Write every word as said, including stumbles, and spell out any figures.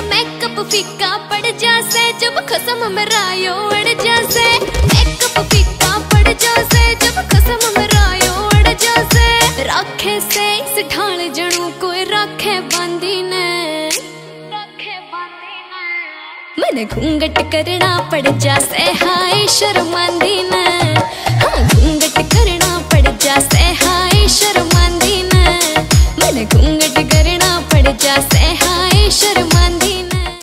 Makeup फीका पड़ जासे जब खसम मरायो अड़ जासे। मेकअप फीका पड़ जासे जब खसम मरायो अड़ जासे। राखे से इस ढाल जणू कोई राखे बांधी ने, मैंने घूंघट करना पड़ जासे हाय शर्मांदी ने। हाँ घूंघट